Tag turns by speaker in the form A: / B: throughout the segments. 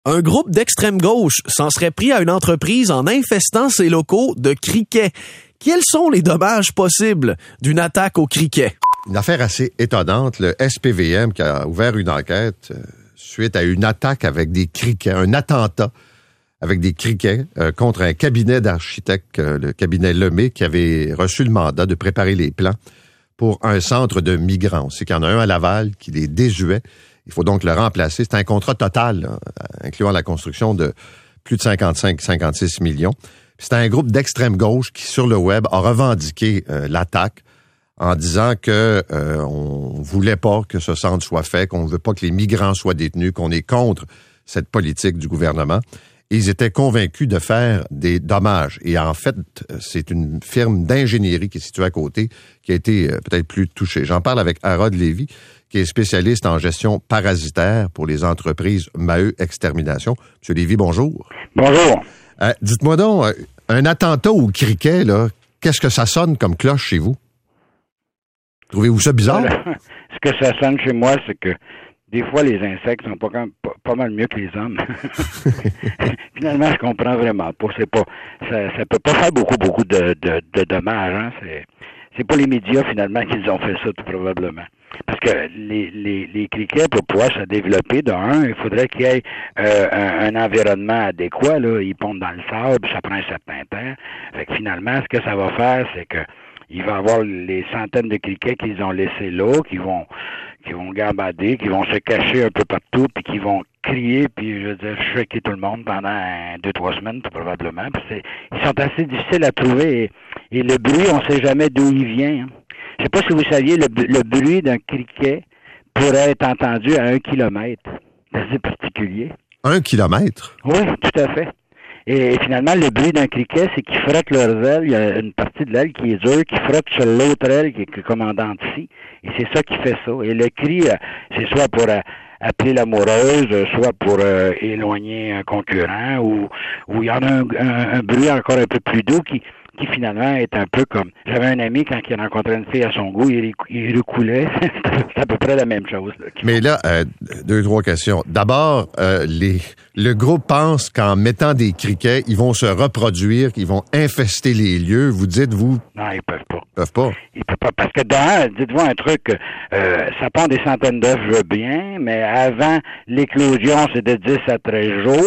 A: Un groupe d'extrême gauche s'en serait pris à une entreprise en infestant ses locaux de criquets. Quels sont les dommages possibles d'une attaque aux criquets?
B: Une affaire assez étonnante. Le SPVM qui a ouvert une enquête suite à une attaque avec des criquets, un attentat avec des criquets contre un cabinet d'architectes, le cabinet Lemay, qui avait reçu le mandat de préparer les plans pour un centre de migrants. On sait qu'il y en a un à Laval qui les désuet. Il faut donc le remplacer. C'est un contrat total, là, incluant la construction de plus de 55-56 millions. Puis c'est un groupe d'extrême gauche qui, sur le web, a revendiqué l'attaque en disant que on voulait pas que ce centre soit fait, qu'on ne veut pas que les migrants soient détenus, qu'on est contre cette politique du gouvernement. Et ils étaient convaincus de faire des dommages. Et en fait, c'est une firme d'ingénierie qui est située à côté qui a été peut-être plus touchée. J'en parle avec Harold Lévy, qui est spécialiste en gestion parasitaire pour les entreprises Maheu Extermination. Monsieur Lévy, bonjour.
C: Bonjour.
B: Dites-moi donc, un attentat au criquet, là, qu'est-ce que ça sonne comme cloche chez vous? Trouvez-vous ça bizarre?
C: Ce que ça sonne chez moi, c'est que des fois, les insectes sont pas mal mieux que les hommes. Finalement, je comprends vraiment pas. Ça peut pas faire beaucoup de dommages. Hein? C'est pas les médias, finalement, qui ont fait ça, tout probablement. Parce que les criquets, pour pouvoir se développer, il faudrait qu'il y ait un environnement adéquat. Là. Ils pondent dans le sable, ça prend un certain temps. Fait que finalement, ce que ça va faire, c'est que il va y avoir les centaines de criquets qu'ils ont laissés là, qui vont gambader, qui vont se cacher un peu partout, puis qui vont crier, puis je veux dire, choquer tout le monde pendant 2-3 semaines, probablement. Puis ils sont assez difficiles à trouver. Et le bruit, on sait jamais d'où il vient. Hein. Je sais pas si vous saviez, le bruit d'un criquet pourrait être entendu à 1 kilomètre. C'est assez particulier.
B: 1 kilomètre?
C: Oui, tout à fait. Et finalement, le bruit d'un criquet, c'est qu'ils frottent leurs ailes. Il y a une partie de l'aile qui est dure, qui frotte sur l'autre aile qui est comme en dents de scie. Et c'est ça qui fait ça. Et le cri, c'est soit pour appeler l'amoureuse, soit pour éloigner un concurrent, ou il y en a un bruit encore un peu plus doux qui finalement est un peu comme... J'avais un ami, quand il a rencontré une fille à son goût, il recoulait. C'est à peu près la même chose. Là,
B: mais là, 2-3 questions. D'abord, le groupe pense qu'en mettant des criquets, ils vont se reproduire, qu'ils vont infester les lieux. Vous dites, vous...
C: Non, ils peuvent pas.
B: Ils peuvent pas?
C: Ils peuvent pas. Parce que dites-vous un truc, ça pond des centaines d'œufs, je veux bien, mais avant l'éclosion, c'est de 10 à 13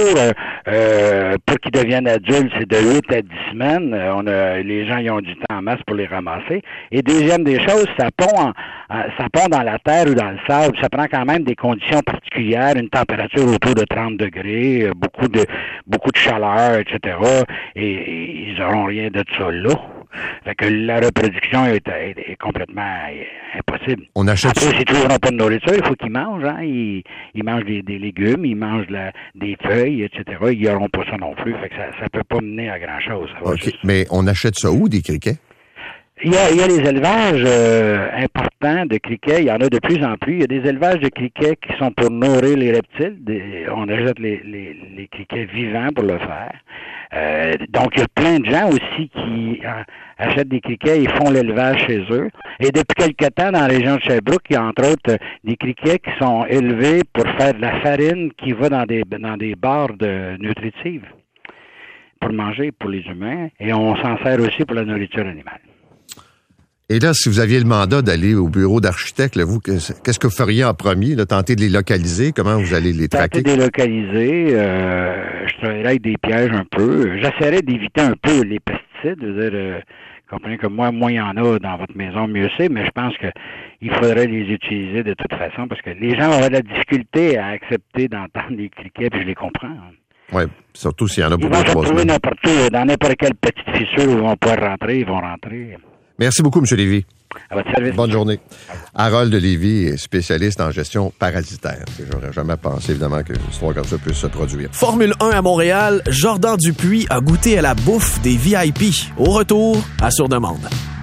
C: jours. Pour qu'ils deviennent adultes, c'est de 8 à 10 semaines. Les gens, ils ont du temps en masse pour les ramasser. Et deuxième des choses, ça pond dans la terre ou dans le sable. Ça prend quand même des conditions particulières, une température autour de 30 degrés, beaucoup de chaleur, etc. Et ils n'auront rien de ça là. Fait que la reproduction est complètement impossible. Après, s'ils ne trouveront pas de nourriture, il faut qu'ils mangent. Hein? Ils mangent des légumes, ils mangent des feuilles, etc. Ils n'auront pas ça non plus. Fait que ça peut pas mener à grand-chose.
B: OK. Mais on achète ça où, des criquets?
C: Il y a les élevages importants de criquets. Il y en a de plus en plus. Il y a des élevages de criquets qui sont pour nourrir les reptiles. On achète les criquets vivants pour le faire. Donc, il y a plein de gens aussi qui achètent des criquets et font l'élevage chez eux. Et depuis quelque temps, dans la région de Sherbrooke, il y a entre autres des criquets qui sont élevés pour faire de la farine qui va dans des barres nutritives pour manger pour les humains. Et on s'en sert aussi pour la nourriture animale.
B: Et là, si vous aviez le mandat d'aller au bureau d'architecte, vous, qu'est-ce que vous feriez en premier? Là, tenter de les localiser? Comment vous allez les traquer?
C: Tenter de les localiser. Je travaillerais avec des pièges un peu. J'essaierais d'éviter un peu les pesticides. Je veux dire, comprenez que moins il y en a dans votre maison, mieux c'est. Mais je pense qu'il faudrait les utiliser de toute façon parce que les gens auraient de la difficulté à accepter d'entendre les criquets, puis je les comprends.
B: Oui, surtout s'il y en a beaucoup.
C: Ils vont se trouver n'importe où, dans n'importe quelle petite fissure où ils vont pouvoir rentrer, ils vont rentrer.
B: Merci beaucoup, M. Lévy.
C: À votre service.
B: Bonne journée. Harold Lévy est spécialiste en gestion parasitaire. J'aurais jamais pensé, évidemment, qu'une histoire comme ça puisse se produire.
A: Formule 1 à Montréal, Jordan Dupuis a goûté à la bouffe des VIP. Au retour, à Sur demande.